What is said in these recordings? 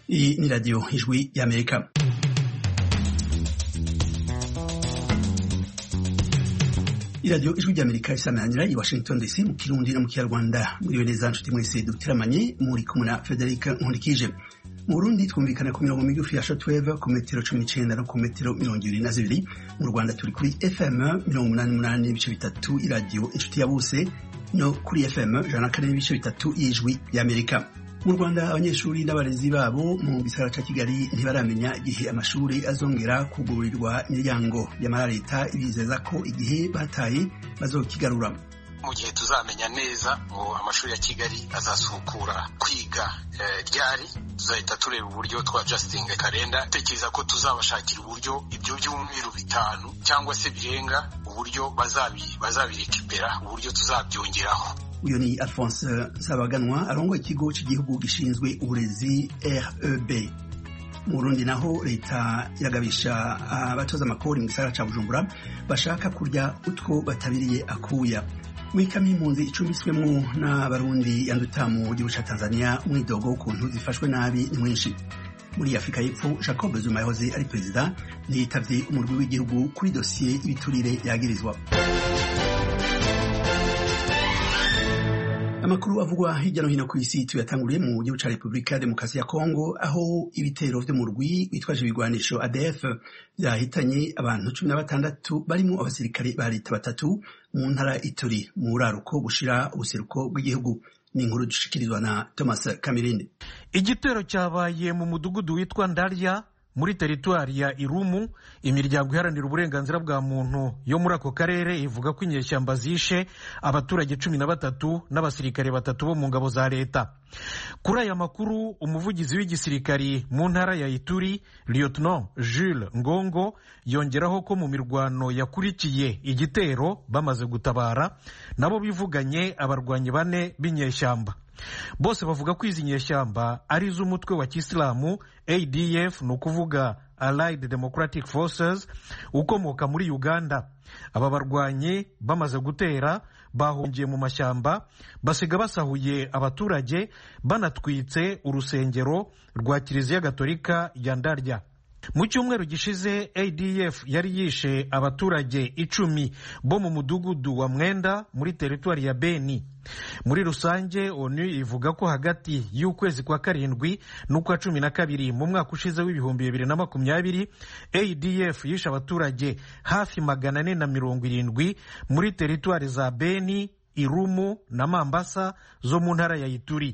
Iyi ni radiyo ijwi y'Amerika. Iradiyo ijwi ry'Amerika isamanira i Washington DC mu Kirundi no mu Kinyarwanda. Muri neza nshuti mwese dutiramanye muri kumwe na Frederic Nkurikije. Mu Burundi twumvikana ku mirongo migufi ya shortwave ku metero 19 no ku metero 22. Mu Rwanda turi kuri FM 88.3 iradiyo inshuti ya bose no kuri FM 104.3 y'ijwi y'Amerika. Mu Rwanda abanyeshuri n'abarezi babo mu gisagara ca Kigali ntibaramenya igihe amashuri azongera kugururirwa imiryango y'amara leta ibizeza ko igihe bataye bazokigarura. Mu gihe tuzamenya neza ngo amashuri ya Kigali azasukura kwiga ryari, tuzahita tureba uburyo twa adjusting kalenda, tekereza ko tuzabashakira uburyo ibyo byumweru 5 cyangwa se birenga uburyo bazabirekipera, uburyo tuzabyongeraho. Uyu ni Alphonse Nsabaganwa arongoye ikigo cy'igihugu gishinzwe uburezi REB. Mu Burundi naho leta iragabisha abatoza amakori mu gisagara ca Bujumbura bashaka kurya utwo batabiriye akuya. Mwikami impunzi icumbitswemwo n'abarundi yanduta mu gihugu ca Tanzania, umwidogo w'ukuntu zifashwe nabi ni mwinshi. Muri Afrika y'Epfo, Jacob Zuma yahoze ari perezida ntiyitavye umurwi w'igihugu kuri dosiye ibiturire yagirizwa. Amakuru avugwa hirya no hino ku isi tuyatanguriye mu gihugu ca Republika ya Demokarasi ya Kongo, aho ibitero vyo mu rwi bitwaje ibigwanisho ADF vyahitanye abantu 16 barimo abasirikare ba leta 3 mu ntara Ituri mu buraruko bushira ubuseruko bw'igihugu. Ni inkuru dushikirizwa na Thomas Kamirindi. Igitero cyabaye mu mudugudu witwa Ndarya muri teritwari ya Irumu. Imiryango iharanira uburenganzira bwa muntu yo muri ako karere ivuga ko inyeshyamba zishe abaturage 13 n'abasirikare 3 bo mu ngabo za leta. Kuri aya makuru, umuvugizi w'igisirikari mu ntara ya Ituri, Lieutenant Jules Ngongo, yongeraho ko mu mirwano yakurikiye igitero bamaze gutabara nabo bivuganye abarwanyi 4 b'inyeshyamba. Bose bavuga ko izi nyeshyamba ari iz'umutwe wa Kisilamu ADF, ni ukuvuga Allied Democratic Forces, ukomoka muri Uganda. Aba barwanyi bamaze gutera bahungiye mu mashyamba, basiga basahuye abaturage, banatwitse urusengero rwa Kiliziya Gatolika ya Ndarya. Mu cyumweru gishize ADF yari yishe abaturage 10 bo mu mudugudu wa Mwenda muri teritwari ya Beni. Muri rusange ONU ivuga ko hagati y'ukwezi kwa 7 n'ukwa 12 mu mwaka ushize w'ibihumbi 2020 ADF yishe abaturage hafi 470 muri teritwari za Beni, Irumu na Mambasa zo mu ntara ya Ituri.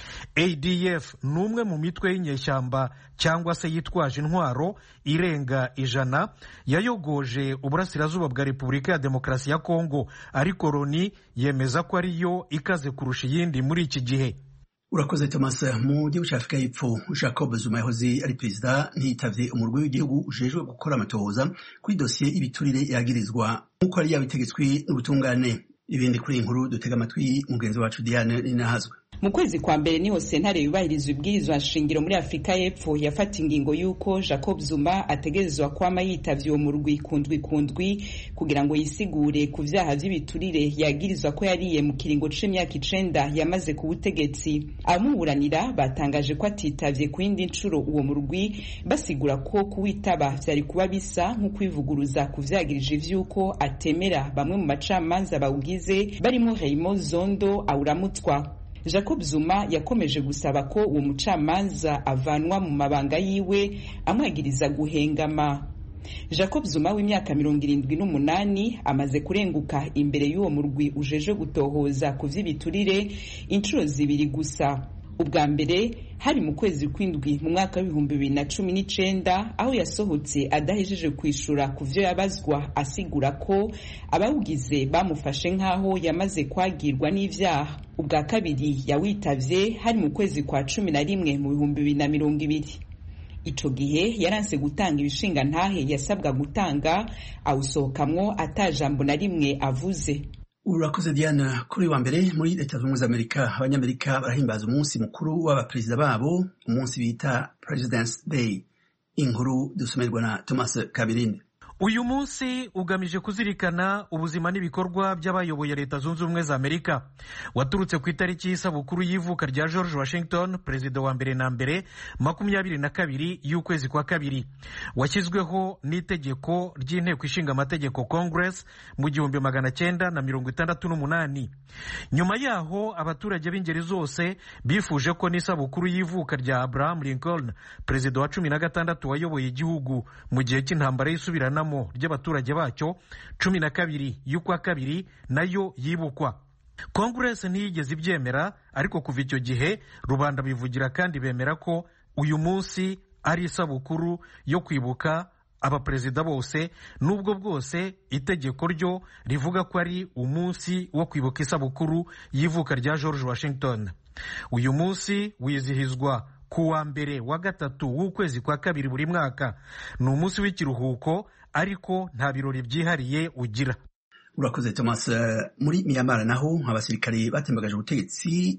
ADF numwe mu mitwe y'inyeshyamba cyangwa se yitwaje intwaro irenga 100 yayogoje uburasirazuba bwa Repubulika ya Demokarasi ya Kongo, ariko Loni yemeza ko ariyo ikaze kurusha iyindi muri iki gihe. Urakoze Thomas. Mu gihugu ca Afrika y'Epfo, Jacob Zuma yahoze ari perezida ntiyitavye umurwi w'igihugu ujejwe gukora amatohoza kuri dosiye ibiturire yagirizwa nk'uko yari yabitegetswe n'ubutungane. Ibindi kuri inkuru dutega amatwi mugenzi wacu Diane Ninahazwe. Mu kwezi kwa mbere niho sentare yubahiriza ibwirizwa nshingiro muri Afrika y'Epfo yafata ingingo yuko Jacob Zuma ategerezwa kwama yitavye uwo murwi kundwi kugira ngo yisigure ku vyaha vy'ibiturire yagirizwa ko yariye mu kiringo c'imyaka 9 yamaze ku butegetsi. Abamuburanira batangaje ko atitavye ku yindi ncuro uwo murwi, basigura ko kuwitaba vyari kuba bisa nko kwivuguruza ku vyagirije vy'uko atemera bamwe mu macamanza bawugize barimo Raymond Zondo awuramutwa. Jacob Zuma yakomeje gusaba ko uwo mucamanza avanwa mu mabanga yiwe amwagiriza guhengama. Jacob Zuma w'imyaka 78 amaze kurenguka imbere y'uwo murwi ujeje gutohoza ku vy'ibiturire inshuro 2 gusa. Ubwa mbere hari mu kwezi kw'indwi mu mwaka w'ibihumbi 2019 aho yasohotse adahejeje kwishura ku vyo yabazwa, asigura ko abawugize bamufashe nk'aho yamaze kwagirwa n'ivyaha. Ubwa kabiri yawitavye hari mu kwezi kwa 11 mu bihumbi 2020. Ico gihe yaranse gutanga ibishinga ntahe yasabwa gutanga, awusohokamwo atajambo na rimwe avuze. Urakoze Diana. Kuri wa mbere muri Leta Zunze za Amerika, abanyamerika barahimbaza umunsi mukuru w'abaperezida babo, umunsi bita President's Day. Inkuru dusomerwa na Thomas Kabirinde. uyu munsi ugamije kuzirikana ubuzima n'ibikorwa by'abayoboye Leta Zunze Ubumwe za Amerika. Waturutse ku itariki y'isabukuru y'ivuka rya George Washington, perezida wa mbere na mbere, 22 y'ukwezi kwa kabiri. Washyizweho n'itegeko ry'inteko ishinga amategeko Congress mu 1968. Nyuma yaho abaturage b'ingeri zose bifuje ko n'isabukuru y'ivuka rya Abraham Lincoln, perezida wa 16 wayoboye igihugu mu gihe cy'intambara y'isubiranamo ry'abaturage bacyo 12 y'ukwa kabiri nayo yibukwa. Congress ntiyigeze ibyemera, ariko kuva icyo gihe rubanda bivugira kandi bemera ko uyu munsi ari isabukuru yo kwibuka abaperezida bose, nubwo bwose itegeko ryo rivuga ko ari umunsi wo kwibuka isabukuru y'ivuka rya George Washington. Uyu munsi wizihizwa ku wa mbere wa gatatu w'ukwezi kwa kabiri buri mwaka. Ni umunsi w'ikiruhuko, ariko nta birori byihariye ugira. Urakoze Thomas. Muri Myanmar naho abasirikare batembagaje ubutegetsi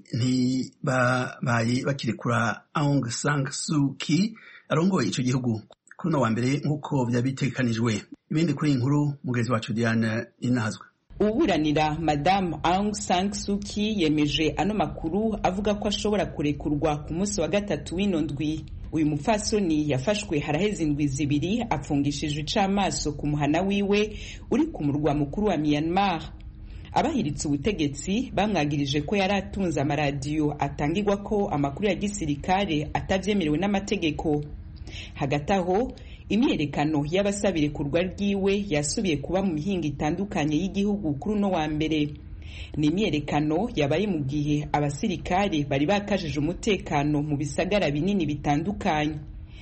ntibabaye bakirekura Aung San Suu Kyi arongoye icyo gihugu kuri no wa mbere nk'uko byabitekanijwe. Ibindi kuri inkuru mugenzi wacu Diane Inazwe. Uburanira Madame Aung San Suu Kyi yemeje ano makuru avuga ko ashobora kurekurwa ku munsi wa gatatu w'inondwi. Uyu mupfasoni yafashwe haraheze indwi zibiri apfungishijwe icamaso ku muhana wiwe uri ku murwa mukuru wa Myanmar. Abahiritse ubutegetsi bamwagirije ko yari atunze amaradiyo atangirwa ko amakuru ya gisirikare atavyemerewe n'amategeko. Hagati aho imyerekano y'abasabire kurwa ryiwe yasubiye kuba mu mihinga itandukanye y'igihugu kuri no wa mbere. Ni imyerekano yabaye mu gihe abasirikare bari bakajije umutekano mu bisagara binini bitandukanye.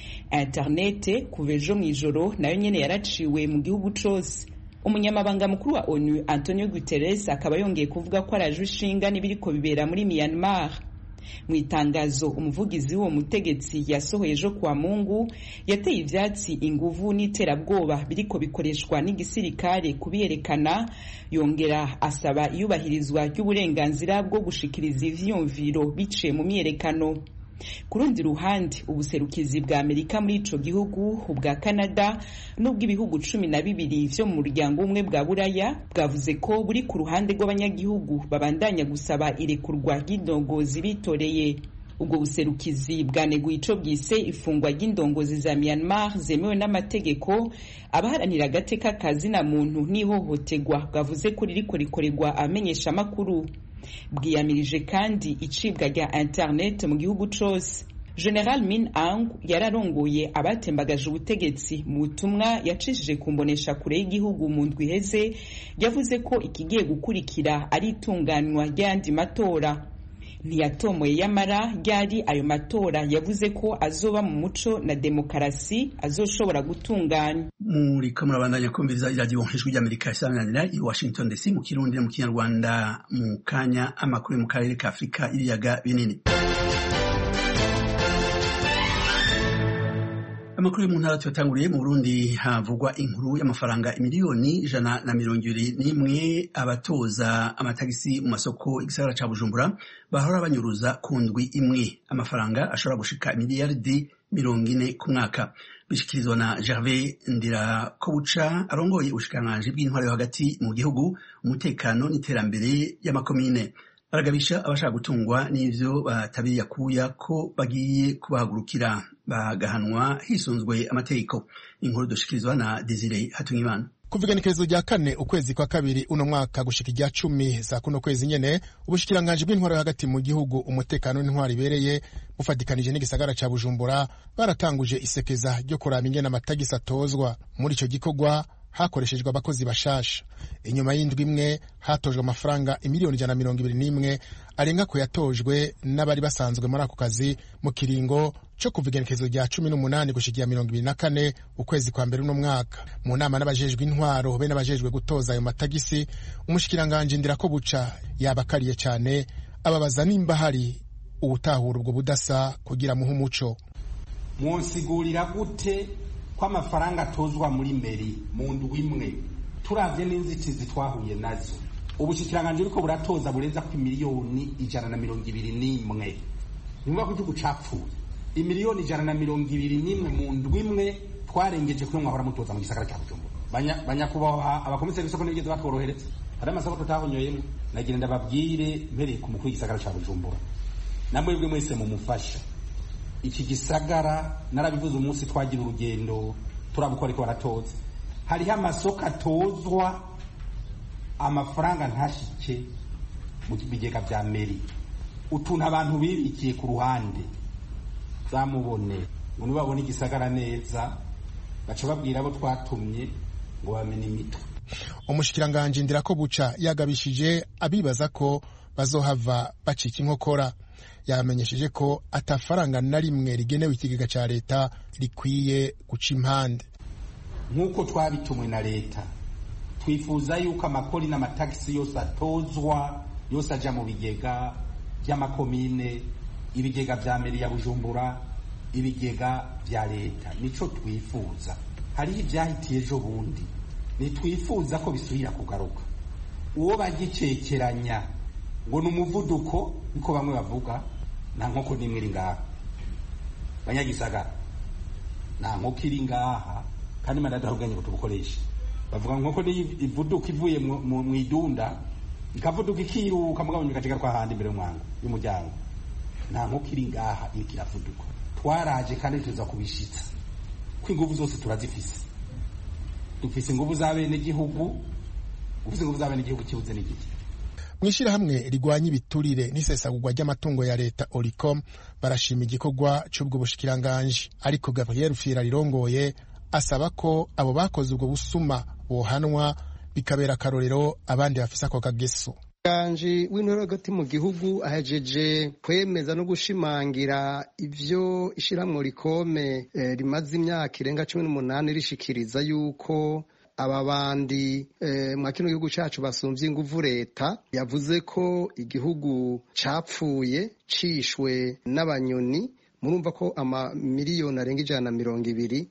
Internet kuva ejo mw'ijoro nayo nyene yaraciwe mu gihugu cose. Umunyamabanga mukuru wa ONU Antonio Guterres akaba yongeye kuvuga ko arajwe ishinga n'ibiriko bibera muri Myanmar. Mu itangazo umuvugizi w'uwo mutegetsi yasohoye ejo kwa Mungu yateye ivyatsi inguvu n'iterabwoba biriko bikoreshwa n'igisirikare kubiyerekana, yongera asaba iyubahirizwa ry'uburenganzira bwo gushikiriza ivyumviro biciye mu myerekano. Ku rundi ruhande ubuserukizi bwa Amerika muri ico gihugu, ubwa Canada n'ubw'ibihugu 12 vyo mu muryango umwe bwa Buraya bwavuze ko buri ku ruhande rw'abanyagihugu babandanya gusaba irekurwa ry'indongozi bitoreye. Ubwo buserukizi bwaneguye ico bwise ifungwa ry'indongozi za Myanmar zemewe n'amategeko, abaharanira agateka kazina muntu n'ihohoterwa bwavuze ko ririko rikorerwa amenyesha makuru. Bwiyamirije kandi icibwa rya internet mu gihugu cose. General Min Aung yararongoye abatembagaje ubutegetsi mu butumwa yacishije kumbonesha kure y'igihugu mu ndwi heze, yavuze ko ikigiye gukurikira ari itunganywa ry'andi matora. Ntiyatomoye yamara ryari ayo matora yavuze ko azoba mu muco na demokarasi azoshobora gutunganya. Muri kamurabandanya kumviza iradiyo Ijwi ry'Amerika isanganira i Washington DC mu Kirundi no mu Kinyarwanda. Mu kanya amakuru mu karere ka Afrika ibiyaga binini. Amakuru mu ntara tuyatanguriye mu Burundi. Havugwa inkuru y'amafaranga imiliyoni 121 abatoza amatagisi mu masoko igisagara ca Bujumbura bahora banyuruza ku ndwi imwe. Amafaranga ashobora gushika miliyardi 40 ku mwaka. Bishikirizwa na Gervais Ndirakobuca arongoye ubushikiranganji bw'intwaro yo hagati mu gihugu, umutekano n'iterambere y'amakomine. Aragabisha abashaka gutungwa n'ivyo batabiriyakuya ko bagiye kubahagurukira bagahanwa hisunzwe amategeko. Inkuru dushikirizwa na Desire Hatungimana. Kuva igenekerezo rya 4 ukwezi kwa kabiri uno mwaka gushika irya 10 za kuno kwezi nyene, ubushikiranganji bw'intwaro hagati mu gihugu, umutekano n'intwaro ibereye bufatikanije n'igisagara ca Bujumbura baratanguje isekeza ryo kuraba ingene amatagisi atozwa. Muri ico gikorwa hakoreshejwe abakozi bashasha. Inyuma y'indwi imwe hatojwe amafaranga imiliyoni 121 arenga ko yatojwe n'abari basanzwe muri ako kazi mu kiringo cyo kuva igenekerezo rya 18 gushikiya 24 ukwezi kwa mbere uno mwaka. Mu nama n'abajejwe intwaro be n'abajejwe gutoza ayo matagisi, umushikiranganje Ndirakobuca yabakariye cyane ababaza nimba hari ubutahura ubwo budasa kugira muhe umuco. Mwonsigurira gute kwa amafaranga atozwa muri meri mu ndwi imwe turavye n'inzitizi twahuye nazo? Ubushikiranganje uriko buratoza burenza ku miliyoni 121. Nimba ku gihugu capfuye imiliyoni 121 mu ndwi imwe twarengeje kuri mwahora mutoza mu gisagara cya Bujumbura. banyakubaha abakomiseri b'isoko n'ibigeze batworohereza, hari amasoko tutahonyoyemo. Nagira ndababwire mpereye ku mukuru w'igisagara ca Bujumbura, namwebwe mwese mumufasha iki gisagara. Narabivuze umunsi twagira urugendo turabukora ariko baratoza, hariho amasoko atozwa amafaranga ntashike mu bigega vya meri, utuntu abantu bibikiye ku ruhande zamubone ngo nibabone igisagara neza baca babwira abo twatumye ngo bamenye imitwe. Umushikiranganje Ndirakobuca yagabishije abibaza ko bazohava bacika inkokora. Yamenyesheje ko atafaranga na rimwe rigenewe ikigega ca leta rikwiye guca impande. Nk'uko twabitumwe na leta, twifuza yuko amakori n'amatagisi yose atozwa yose aja mu bigega vy'amakomine, ibigega vya meri ya Bujumbura, ibigega vya leta. Nico twifuza. Hariho ivyahitiye ejo bundi, nitwifuza ko bisubira kugaruka. Uwo bagicekeranya ngo n'umuvuduko niko bamwe bavuga, nta nkoko nimwe iri ngaha. Banyagisagara nta nkoko iri ngaha, kandi manadarugenye kutubukoresha. Bavuga nkoko ni ivuduka ivuye mu idunda ikavuduka ikiruka mugabo nyikacika kwa handi imbere y'umuryango. Nta nkoko iri ngaha iri kiravuduka. Twaraje kandi tuza kubishitsa ko ingufu zose turazifise. Dufise ingufu z'abene gihugu, ufise ingufu z'abene gihugu kibuze n'igiki. Mwishirahamwe rigwanya ibiturire n'isesagurwa ry'amatungo ya leta Olicom barashima igikorwa c'ubwo bushikiranganje, ariko Gabriel Fira rirongoye asaba ko abo bakoze ubwo busuma bohanwa bikabera akarorero abandi bafise ako kageso. Umushikiranganje w'intore hagati mu gihugu ahejeje kwemeza no gushimangira ivyo ishiramwe Olicom rimaze imyaka irenga 18 rishikiriza yuko aba bandi mwa kino gihugu cacu basumvye inguvu leta. Yavuze ko igihugu capfuye cishwe n'abanyoni. Murumva ko miliyoni arenga 120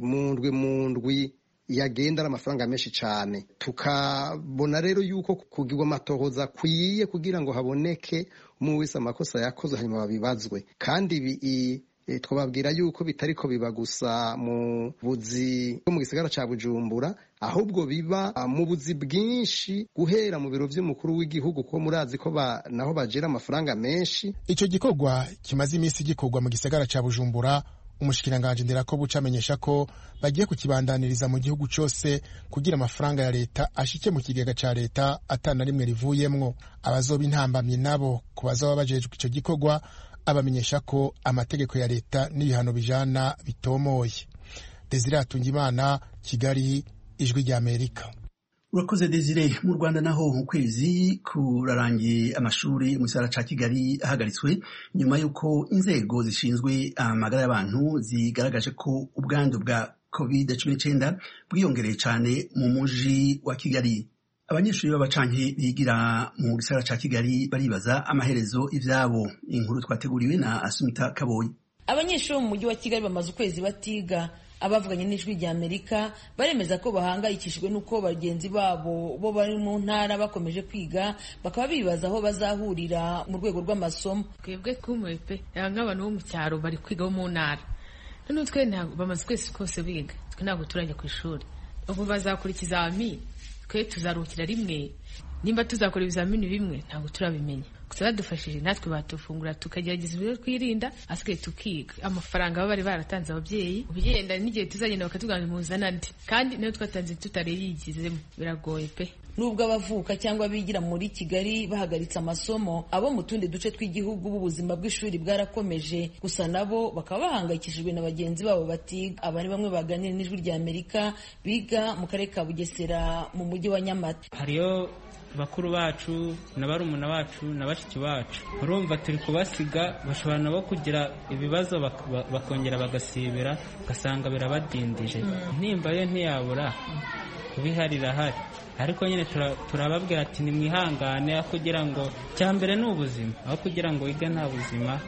mu ndwi yagenda ari amafaranga menshi cyane. Tukabona rero yuko kugirwa amatohoza akwiye kugira ngo haboneke umwe wese amakosa yakoze hanyuma babibazwe. Kandi twababwira yuko bitariko biba gusa mu buzi bwo mu gisagara ca Bujumbura, ahubwo biba mu buzi bwinshi guhera mu biro vy'umukuru w'igihugu, ko murazi ko naho bajera amafaranga menshi. Ico gikorwa kimaze imisi gikorwa mu gisagara ca Bujumbura. Umushikiranganje Ndirakobuca amenyesha ko bagiye kukibandaniriza mu gihugu cyose kugira amafaranga ya leta ashike mu kigega ca leta atana rimwe rivuyemwo. Abazoba intambamye nabo ku bazoba bajejwe ico gikorwa abamenyesha ko amategeko ya leta n'ibihano bijana bitomoye. Desire Atungimana, Kigali, Ijwi rya Amerika. Urakoze Desire. Mu Rwanda naho ukwezi kurarangiye amashuri mu gisagara ca Kigali ahagaritswe nyuma yuko inzego zishinzwe amagara y'abantu zigaragaje ko ubwandu bwa COVID-19 bwiyongereye cyane mu muji wa Kigali. Abanyeshuri b'abacanke bigira mu gisagara ca Kigali baribaza amaherezo ivyabo. Inkuru twateguriwe na Asumita Kaboyi. Abanyeshuri mu mujyi wa Kigali bamaze ukwezi batiga. Abavuganye n'Ijwi rya Amerika baremeza ko bahangayikishijwe n'uko bagenzi babo bo bari mu ntara bakomeje kwiga, bakaba bibaza aho bazahurira mu rwego rw'amasomo. Twebwe kumwe pe nk'abantu bo mu cyaro bari kwiga bo mu ntara, none twe ntabwo bamaze ukwezi kose biga, twe ntabwo turajya ku ishuri. Ubu bazakora ikizamini, twe tuzarukira rimwe. Nimba tuzakora ibizamini bimwe ntabwo turabimenya. Gusa badufashije natwe batufungura tukagerageza ibyo kwirinda, asigaye tukiga. Amafaranga baba bari baratanze ababyeyi ubigenda n'igihe tuzagenda bakatugana muzana ndi, kandi niyo twatanze tutareyigizemo, biragoye pe. Nubwo abavuka cyangwa bigira muri Kigali bahagaritse amasomo, abo mu tundi duce tw'igihugu ubuzima bw'ishuri bwarakomeje, gusa nabo bakaba bahangayikishijwe na bagenzi babo batiga. Abari bamwe baganira n'Ijwi rya Amerika biga mu karere ka Bugesera mu mujyi wa Nyamata. Hariyo bakuru bacu na barumuna bacu na bashiki bacu, urumva turi kubasiga, bashobora nabo kugira ibibazo bakongera bagasibira, ugasanga birabadindije. Nimba yo ntiyabura kubiharira hari, ariko nyine turababwira ati nimwihangane, aho kugira ngo cyambere ni ubuzima, aho kugira ngo wige nta buzima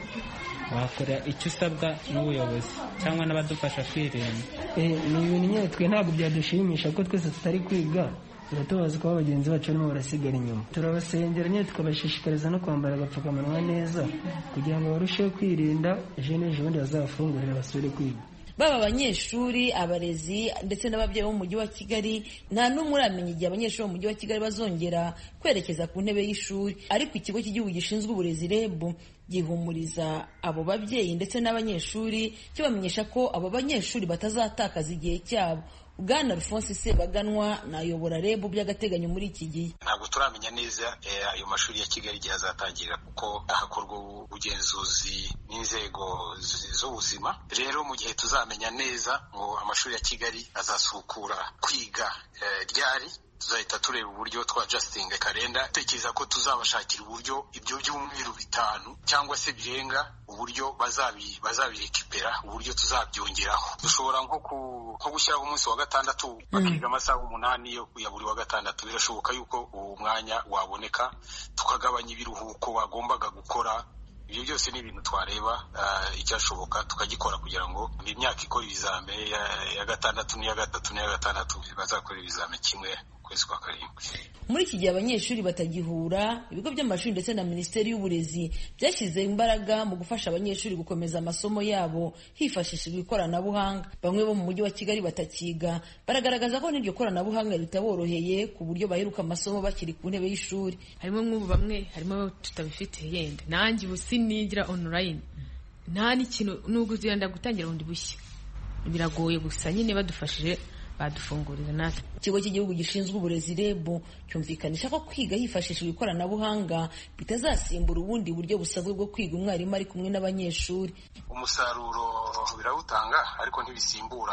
wakora icyo usabwa n'ubuyobozi cyangwa n'abadufasha kwirinda. Ni ibintu nyine twe ntabwo byadushimisha ko twese tutari kwiga, turatubaza ko bagenzi bacu barimo barasigara inyuma. Turabasengera nyine tukabashishikariza no kwambara agapfukamunwa neza kugira ngo barusheho kwirinda, ejo n'ejo bundi bazafungurira basubire kwiga. baba abanyeshuri, abarezi ndetse n'ababyeyi bo mu mujyi wa Kigali nta n'umwe uramenya igihe abanyeshuri bo mu mujyi wa Kigali bazongera kwerekeza ku ntebe y'ishuri, ariko ikigo cy'igihugu gishinzwe uburezi REB gihumuriza abo babyeyi ndetse n'abanyeshuri kibamenyesha ko abo banyeshuri batazatakaza igihe cyabo. Bwana Alphonse Sebaganwa nayobora REB by'agateganyo muri iki gihe. Ntabwo turamenya neza ayo mashuri ya Kigali igihe azatangira kuko hakorwa ubugenzuzi n'inzego z'ubuzima. Rero mu gihe tuzamenya neza ngo amashuri ya Kigali azasukura kwiga ryari, tuzahita tureba uburyo twa adjusting kalenda. Tekereza ko tuzabashakira uburyo ibyo byumweru 5 cyangwa se birenga uburyo bazabirekipera, uburyo tuzabyongeraho. Dushobora nko gushyiraho umunsi wa gatandatu bakiga amasaha 8 yo ya buri wa gatandatu. Birashoboka yuko uwo mwanya waboneka, tukagabanya ibiruhuko bagombaga gukora. Ibyo byose ni ibintu twareba icyashoboka tukagikora kugira ngo imyaka ikora ibizame ya gatandatu n'iya gatatu n'iya gatandatu bazakora ibizame kimwe kwezi kwa karindwi. Muri iki gihe abanyeshuri batagihura, ibigo by'amashuri ndetse na Minisiteri y'Uburezi byashyize imbaraga mu gufasha abanyeshuri gukomeza amasomo yabo hifashishijwe ikoranabuhanga. Bamwe bo mu mujyi wa Kigali batakiga baragaragaza ko n'iryo koranabuhanga ritaboroheye ku buryo baheruka amasomo bakiri ku ntebe y'ishuri. Harimo nk'ubu bamwe, harimo tutabifite yenda nanjye ubu sinigira online, nta n'ikintu nubwo uzenda gutangira bundi bushya, biragoye gusa nyine badufashije badufungurira natwe. Ikigo cy'igihugu gishinzwe uburezi REB cyumvikanisha ko kwiga hifashishijwe ikoranabuhanga bitazasimbura ubundi buryo busanzwe bwo kwiga umwarimu ari kumwe n'abanyeshuri. Umusaruro birawutanga ariko ntibisimbura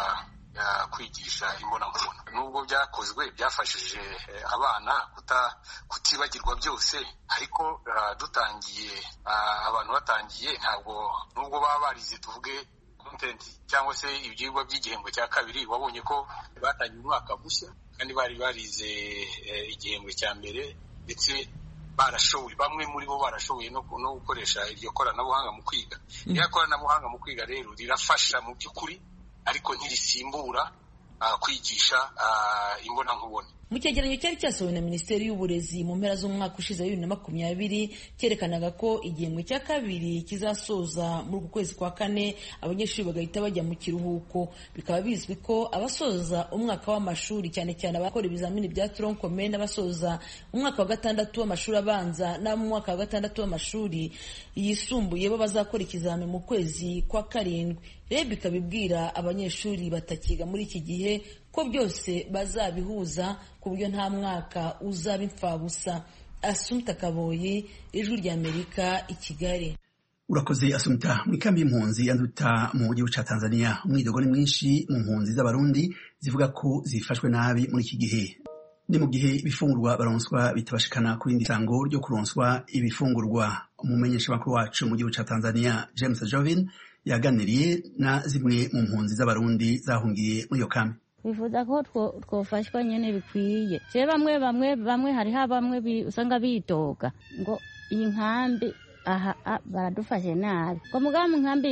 kwigisha imbonankubone. Nubwo byakozwe byafashije abana kutibagirwa byose, ariko dutangiye abantu batangiye nubwo baba barize tuvuge content cyangwa se ibyigwa by'igihembwe cya kabiri, wabonye ko batangiye umwaka mushya kandi bari barize igihembwe cya mbere ndetse barashoboye, bamwe muri bo barashoboye no gukoresha iryo koranabuhanga mu kwiga. Iryo koranabuhanga mu kwiga rero rirafasha mu by'ukuri ariko ntirisimbura kwigisha imbonankubone. Mu cyegeranyo cyari cyasohowe na Minisiteri y'Uburezi mu mpera z'umwaka ushize 2020 cyerekanaga ko igihembwe cya kabiri kizasoza muri uku kwezi kwa 4 abanyeshuri bagahita bajya mu kiruhuko. Bikaba bizwi ko abasoza umwaka w'amashuri cyane cyane abakora ibizamini bya tronc commun n'abasoza umwaka wa 6 w'amashuri abanza na mu mwaka wa 6 w'amashuri yisumbuye bo bazakora ikizame mu kwezi kwa 7. REB ikabibwira abanyeshuri batakiga muri iki gihe ko byose bazabihuza ku buryo nta mwaka uzaba imfabusa. Assumpta Kaboyi, Ijwi ry'Amerika, i Kigali. Urakoze Assumpta. Mu kambi y'impunzi yanduta mu gihugu ca Tanzania, umwidogo ni mwinshi mu mpunzi z'abarundi zivuga ko zifashwe nabi muri iki gihe. Ni mu gihe ibifungurwa baronswa bitabashikana ku rindi sango ryo kuronswa ibifungurwa. Umumenyesha makuru wacu mu gihugu ca Tanzania, James Jovin, yaganiriye na zimwe mu mpunzi z'abarundi zahungiye muri iyo kambi. Bifuza ko twofashwa nyene bikwiye. Je bamwe hariho bamwe usanga bidoga ngo iyi nkambi baradufashe nabi. Ko mugaba mu nkambi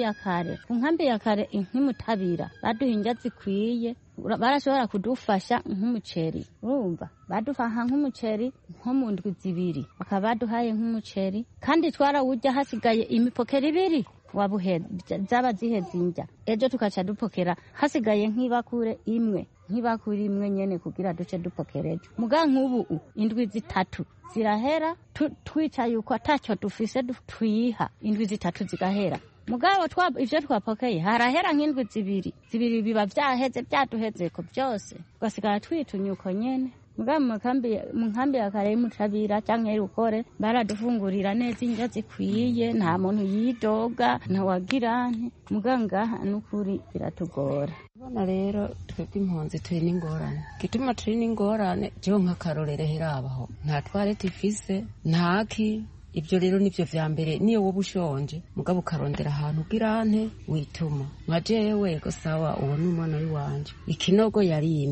ya kare inkimutabira baduhinja zikwiye, barashobora kudufasha nk'umuceri. Urumva badufasha nk'umuceri nko mu ndwi 2 bakaba baduhaye nk'umuceri kandi twarawujya hasigaye imipokera 2 wabuhe zaba zihezinja. Ejo tukaca dupokera hasigaye nk'ibakure imwe nyene kugira duce dupokera ejo. Muga nk'ubu indwi 3 zirahera twica yuko atacyo dufise twiha indwi 3 zigahera. Mugabo ivyo twapokeye harahera nk'indwi 2 biba vyaheze byaduheze ko byose ugasigara twitunyuko nyene. Muga mu nkambi ya kare mutabira canke rukore baradufungurira neza indya zikwiye, nta muntu yidoga nta wagirane. Muganga nukuri biratugora. Bona rero twebwe impunzi turi n'ingorane. Gituma turi n'ingorane jewe nk'akarorero herabaho nta toilette ifise ntaki. Ibyo rero nivyo vya mbere, niyo wowe ushonje mugabo ukarondera ahantu ugirante wituma nka jewe go sawa uwo n'umwana wanje ikinogo yarimvye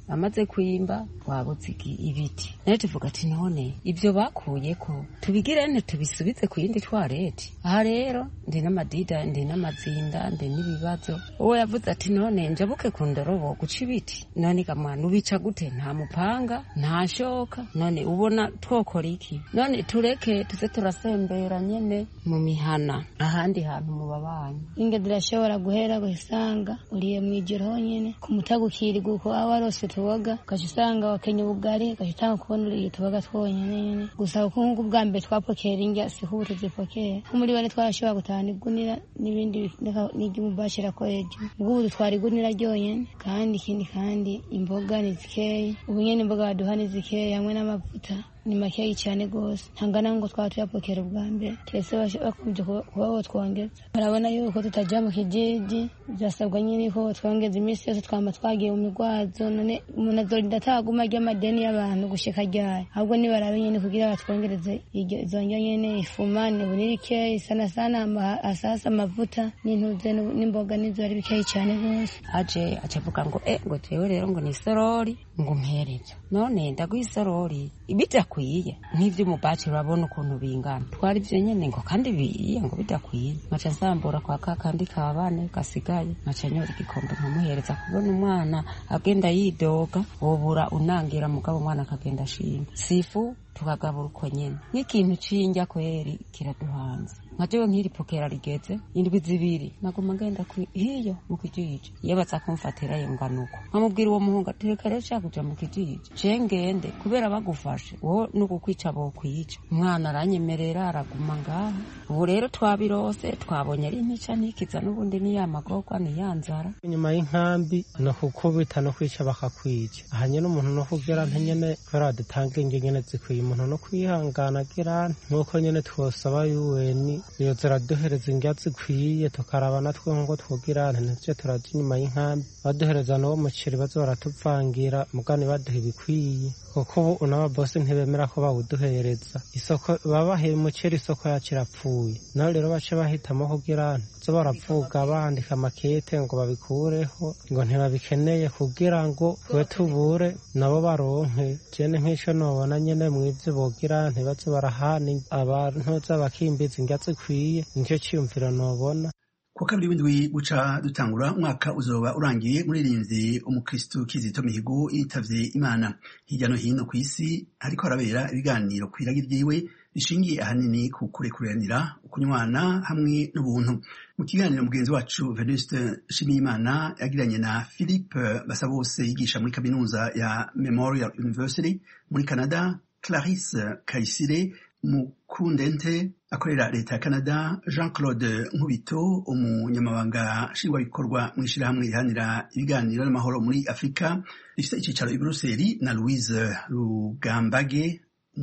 amaze kwimba twabuze ibiti nayo tuvuga ati none ibyo bakuye ko tubigirane tubisubize ku yindi twarete. Aha rero ndi n'amadida ndi n'amazinda ndi n'ibibazo. Uwo yavuze ati none njabuke ku ndorobo guca ibiti, none gamwana ubica gute? Nta mupanga nta shoka, none ubona twokora iki? None tureke tuze turasembera nyene mu mihana ahandi hantu mu babanyi. Inge dirashobora guhera gusanga uriye mwijoro honyene kumutagukiri guko awarose tuboga ukashusanga wakenya ubugari ukashutanga kubona uriye tuboga twonyene nyene. Gusa ukungu bwa mbere twapokera inge siho tuzipokera. Muri bane twarashobora gutahana igunira n'ibindi n'igimubashira ko hejuru. Ubwo twari igunira ryonyene kandi ikindi kandi imboga nizikeye. Ubu nyene imboga baduha nizikeye hamwe n'amavuta ni makeyi cyane gose ntangana ngo twatuyapokera ubwa mbere kese bakunze kuba twongeza. Barabona yuko tutaja mu kijiji byasabwa nyine ko twongeza iminsi yose twama twagiye mu migwazo. None umuntu azorinda ataguma ry'amadeni y'abantu gushika ryari? Ahubwo nibarabe nyene kugira batwongereze izo ndyo nyene ifumane bunirike sana asasa amavuta n'intuze n'imboga nizo ari bikeyi cyane gose. Aje acavuga ngo ngo tewe rero ngo ni sorori ngo mpereje. None ndaguisorori ibidakwiye nk'ivyo mubaci urabona ukuntu bingana twari byo nyene ngo kandi biye ngo bidakwiye. Maca nsambura kwa kakandi kabane gasigaye maca nyora igikombe nkumuhereza kubona umwana agenda yidoga wobura unangira mugabo umwana akagenda ashima sifu tukagabura uko nyene n'ikintu cinjya kweri kiraduhanze. Nkajewe nk'iri pokera rigeze indwi zibiri naguma ngenda hiyo mu kijiji iyo baza kumfatira yo nganuko nkamubwira uwo muhungu ati reka rero nshaka kuja mu kijiji je ngende kubera bagufashe wo nuko kwica bo kwica. Umwana aranyemerera araguma ngaho. Ubu rero twabirose twabonye ari ntica ntikiza n'ubundi ni ya magorwa ni yanzara. Inyuma y'inkambi no kukubita no kwica bakakwica. Ahanye n'umuntu no kugera ntanyene kubera dutanga ingene zikwiye umuntu no kwihangana gira nkuko nyene twosaba UN iyo ziraduhereza indya zikwiye tukaraba natwe ngo twogira ntacyo turaje inyuma y'inkambi baduhereza n'uwo muceri bazo baratuvangira mugani baduha ibikwiye kuko ubu n'ababosi ntibemera ko bawuduhereza. Isoko babahe umuceri isoko yakirapfuye naho rero bace bahitamo kugira zo baravuga bandika makete ngo babikureho ngo ntibabikeneye kugira ngo twe tubure nabo baronke. Jene nk'icyo nobona nyene mw'ivyo bogira ntibaze barahana abantu z'abakimbizi indya zikwiye nicyo cyiyumviro nobona. Kwa kabiri w'indwi buca dutangura umwaka uzoba urangiye muririnzi umukristo Kizito Mihigo yitavye Imana. Hirya no hino ku isi hariko harabera ibiganiro kwiragi ryiwe bishingiye ahanini ku kurekuranira ukunywana hamwe n'ubuntu. Mu kiganiro mugenzi wacu Venuste Nshimiyimana yagiranye na Philippe Basabose yigisha muri kaminuza ya Memorial University muri Canada, Clarisse Kayisire Mukundente akorera leta ya Canada, Jean-Claude Nkubito umunyamabanga nshingwabikorwa mu ishirahamwe rihanira ibiganiro n'amahoro muri Afrika rifite icicaro i Buruseli, na Louise Rugambage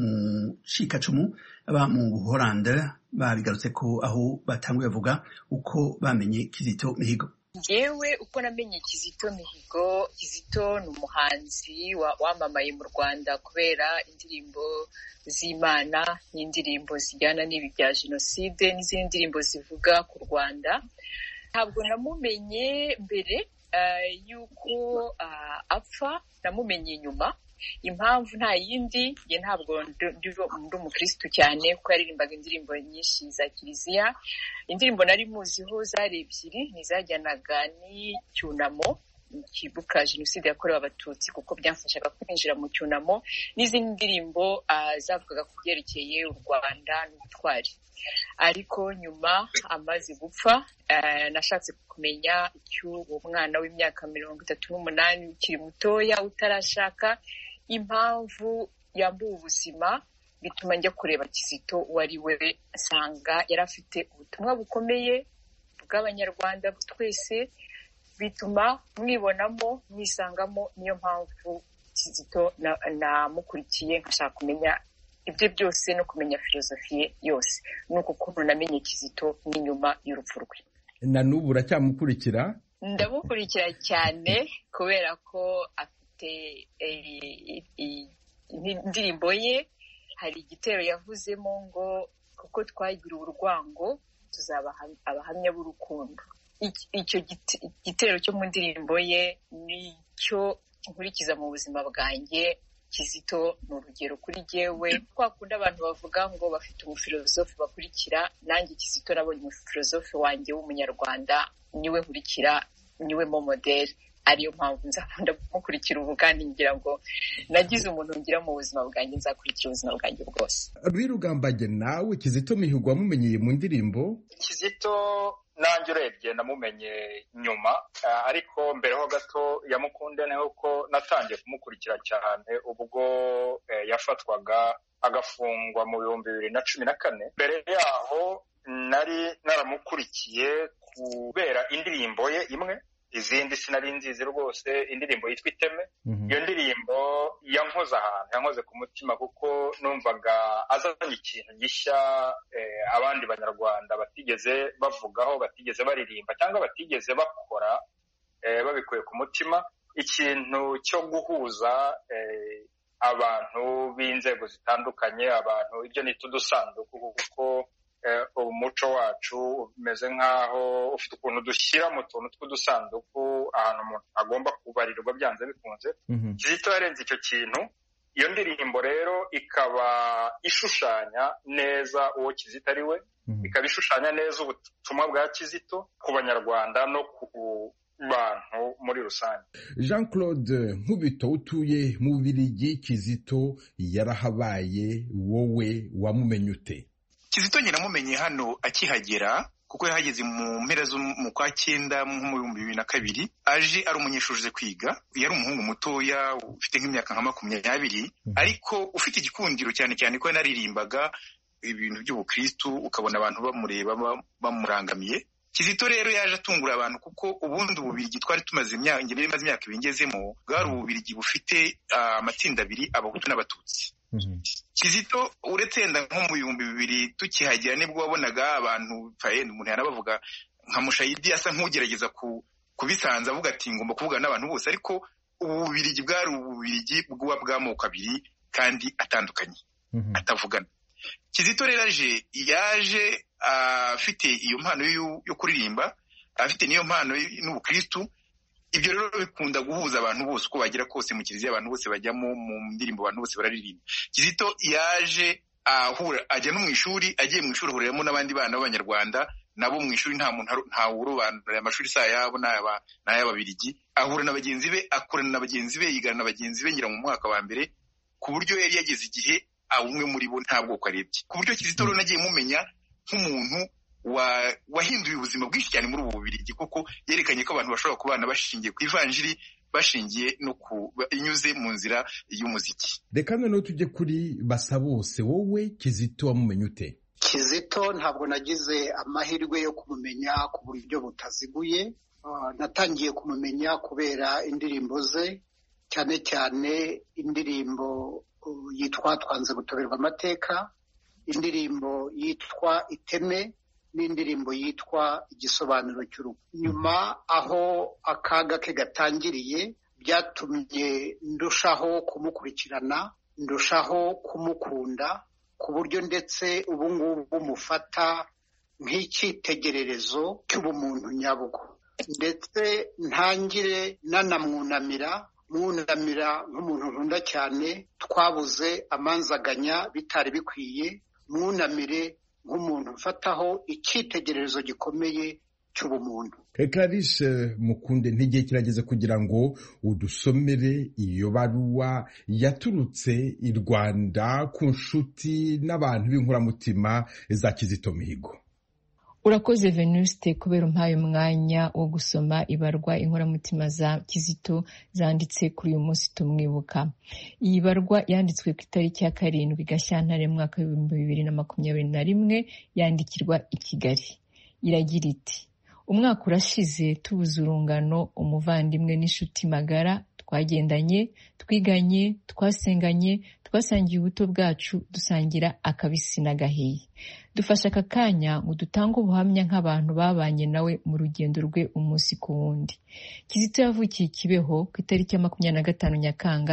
mu Cikacumu aba mu Buholande babigarutse ko aho batanguye bavuga uko bamenye Kizito Mihigo. Jewe uko namenye Kizito Mihigo, Kizito ni umuhanzi wamamaye mu Rwanda kubera indirimbo z'Imana n'indirimbo zijyana n'ibi bya jenoside n'izindi ndirimbo zivuga ku Rwanda. Ntabwo namumenye mbere yuko apfa, namumenye nyuma. Impamvu nta yindi, ye ntabwo ndi umukristo cyane kuko yaririmbaga indirimbo nyinshi za kiliziya. Indirimbo nari muziho zari ebyiri, nizajyanaga n'icyunamo kibuka jenoside yakorewe abatutsi kuko byamfashaga kwinjira mu cyunamo, n'izindi ndirimbo zavugaga ku byerekeye u Rwanda n'ubutwari. Ariko nyuma amaze gupfa nashatse kumenya icyo uwo mwana w'imyaka 38 ukiri mutoya utarashaka, impamvu yambuwe ubuzima, bituma njya kureba Kizito wari we, asanga yari afite ubutumwa bukomeye bw'abanyarwanda twese, bituma mwibonamo mwisangamo. Niyo mpamvu Kizito namukurikiye nkashaka kumenya ibyo byose no kumenya filozofiye yose. Nuko ukuntu namenye Kizito n'inyuma y'urupfu rwe. Na n'ubu uracyamukurikira? Ndamukurikira cyane kubera ko afite indirimbo ye, hari igitero yavuzemo ngo kuko twagira urwango tuzaba abahamya b'urukundo. Icyo gitero cyo mu ndirimbo ye nicyo nkurikiza mu buzima bwanjye. Kizito ni urugero kuri jyewe. Kwa kundi abantu bavuga ngo bafite umufilozofe bakurikira, nanjye Kizito nabonye umufilozofe wanjye w'umunyarwanda, niwe nkurikira, niwe mo modeli. Ariyo mpamvu nzakunda kumukurikira ubu, kandi ngira ngo nagize umuntu ngira mu buzima bwanjye, nzakurikira ubuzima bwanjye bwose. Rwirugambage, nawe Kizito Mihigo wamumenyeye mu ndirimbo? Kizito nanjye urebye namumenye nyuma, ariko mbere ho gato yamukunde naho ko natangiye kumukurikira cyane ubwo yafatwaga agafungwa mu 2014. Mbere yaho nari naramukurikiye kubera indirimbo ye imwe, izindi sinari nzizi rwose, indirimbo yitwa Iteme. Iyo ndirimbo yankoze ku mutima, kuko numvaga azanye ikintu gishya abandi banyarwanda batigeze bavugaho, batigeze baririmba cyangwa batigeze bakora babikuye ku mutima, ikintu cyo guhuza abantu b'inzego zitandukanye, abantu ibyo nita udusanduku, kuko umuco wacu umeze nk'aho ufite ukuntu dushyira mu tuntu tw'udusanduku ahantu umuntu agomba kubarirwa byanze bikunze. Kizito yarenze icyo kintu. Iyo ndirimbo rero ikaba ishushanya neza uwo Kizito ari we, ikaba ishushanya neza ubutumwa bwa Kizito ku banyarwanda no ku bantu muri rusange. Jean Claude Nkubito, utuye mu Bubiligi, Kizito yarahabaye, wowe wamumenye ute? Kizito nyina namumenye hano akihagera, kuko yahageze mu mpera mu kwa 9 mu 2002. Aje ari umunyeshuri uze kwiga, yari umuhungu mutoya ufite nk'imyaka nka 20, ariko ufite igikundiro cyane cyane ko naririmbaga ibintu by'ubukristo, ukabona abantu bamureba bamurangamiye. Kizito rero yaje atungura abantu, kuko ubundi Ububiligi twari tumaze imyaka ibingezemo bwari Ububiligi bufite amatsinda abiri, Abahutu n'Abatutsi. Kizito uretse yenda nko mu 2000 tukihagera nibwo wabonaga abantu umuntu yanabavuga nka Mushayidi asa nk'ugerageza kubisanza avuga ati ngomba kuvugana n'abantu bose, ariko Ububiligi bwari Ububiligi bw'amoko abiri kandi atandukanye, atavugana. Kizito rero yaje afite iyo mpano yo kuririmba, afite niyo mpano n'ubukristo. Ibyo rero bikunda guhuza abantu bose uko bagira kose mu kiliziya, abantu bose bajyamo mu ndirimbo, abantu bose bararirimba. Kizito yaje ajya no mu ishuri, agiye mu ishuri ahuriramo n'abandi bana b'Abanyarwanda, nabo mu ishuri nta urobanura amashuri saa yabo n'ay'Ababiligi. Ahura na bagenzi be, akorana na bagenzi be, yigana na bagenzi be ngira mu mwaka wa mbere, ku buryo yari yageze igihe umwe muri bo nta bwoko arebye. Ku buryo Kizito rero nagiye mumenya nk'umuntu wahinduye ubuzima bwinshi cyane muri ubu Bubiligi, kuko yerekanye ko abantu bashobora kubana bashingiye ku ivanjiri, bashingiye no inyuze mu nzira y'umuziki. Reka noneho tujye kuri Basabose, wowe Kizito wamumenye ute? Kizito ntabwo nagize amahirwe yo kumumenya ku buryo butaziguye. Natangiye kumumenya kubera indirimbo ze, cyane cyane indirimbo yitwa Twanze gutoberwa amateka, indirimbo yitwa Iteme, n'indirimbo yitwa Igisobanuro cy'Urupfu. Nyuma aho akaga ke gatangiriye, byatumye ndushaho kumukurikirana, ndushaho kumukunda, ku buryo ndetse ubu ngubu mufata nk'icyitegererezo cy'ubumuntu nyabwo, ndetse ntangire nanamwunamira nk'umuntu nkunda cyane, twabuze amanzaganya bitari bikwiye, mwunamire nk'umuntu mfataho icyitegererezo gikomeye cy'ubumuntu. Clarisse Mukunde, ntigihe kirageze kugira ngo udusomere iyo baruwa yaturutse i Rwanda ku nshuti n'abantu b'inkoramutima za Kizito Mihigo. Urakoze Venuste kubera umpaye umwanya wo gusoma ibarwa inkoramutima za Kizito zanditse kuri uyu munsi tumwibuka. Iyi barwa yanditswe ku itariki ya 7 Gashyantare mu mwaka wa 2021, yandikirwa i Kigali. Iragira iti: umwaka urashize tubuze urungano, umuvandimwe n'inshuti magara, twagendanye, twiganye, twasenganye, twasangiye ubuto bwacu, dusangira akabisi n'agahiye. Dufasha aka kanya ngo dutange ubuhamya nk'abantu babanye nawe mu rugendo rwe umunsi ku wundi. Kizito yavukiye Kibeho ku itariki ya 25 Nyakanga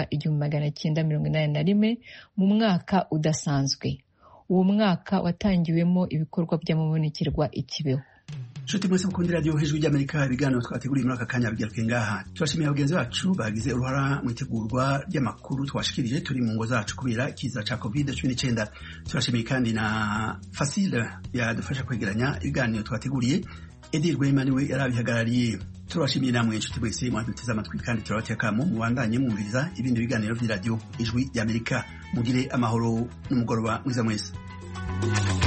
1981 mu mwaka udasanzwe. Uwo mwaka watangiwemo ibikorwa by'amabonekerwa i Kibeho. nshuti mwese mukunda radiyo hejuru ry'amerika ibiganiro twateguriye muri aka kanya bigaruke ngaha turashimiye abagenzi bacu bagize uruhara mu itegurwa ry'amakuru twashikirije turi mu ngo zacu kubera ikiza ca covid-19 turashimiye kandi na Facile yadufasha kwegeranya ibiganiro twateguriye Edi Rwema niwe yarabihagarariye turashimiye namwe inshuti mwese mwaduteze amatwi kandi turabateye akamo mubandanye mwumviriza ibindi biganiro by'iradiyo ijwi ry'amerika mugire amahoro n'umugoroba mwiza mwese.